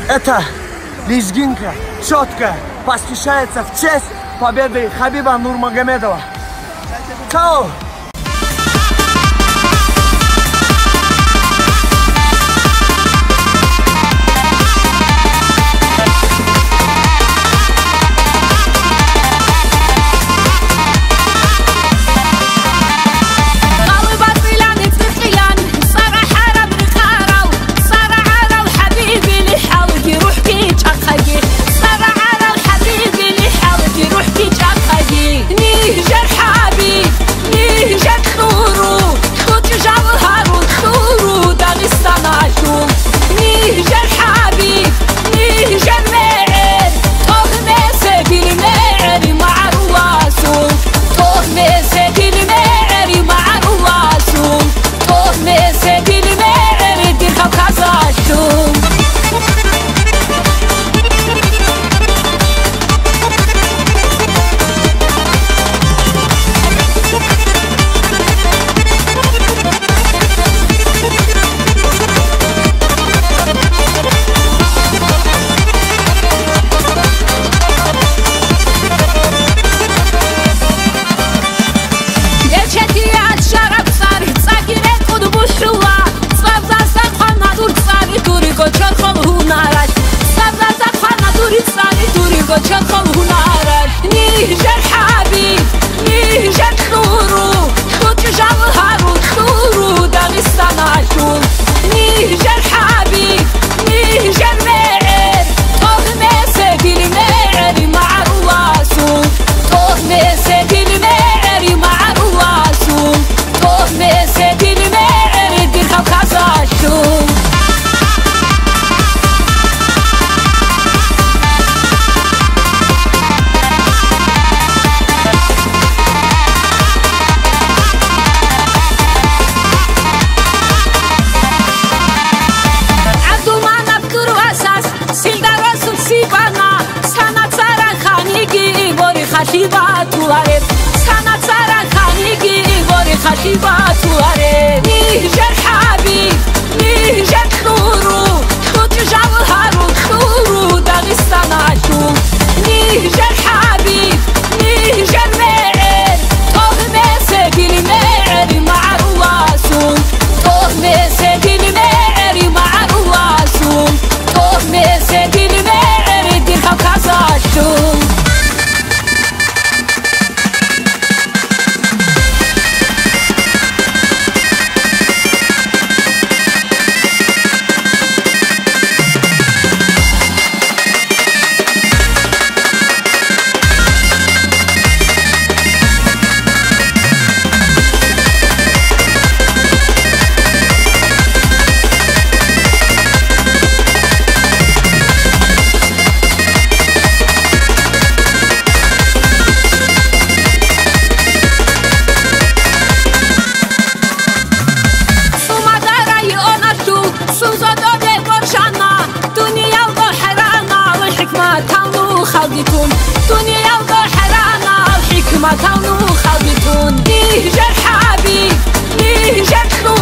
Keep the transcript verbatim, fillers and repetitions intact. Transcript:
Это лезгинка четко посвящается в честь победы Хабиба Нурмагомедова. Чао! خشيباتواره سنة سرا خانيجي غوري خشيباتواره نيجر حبيب نيجر خورو خود جوهرو خورو داغستان عشو نيجر حبيب نيجر مير توه مسجل مير مع رواسون توه مسجل مير مع رواسون توه مسجل مير دير خاكازاشون دنيا وضحرانا وحكمة ونخلطون نيجر حبيب نيجر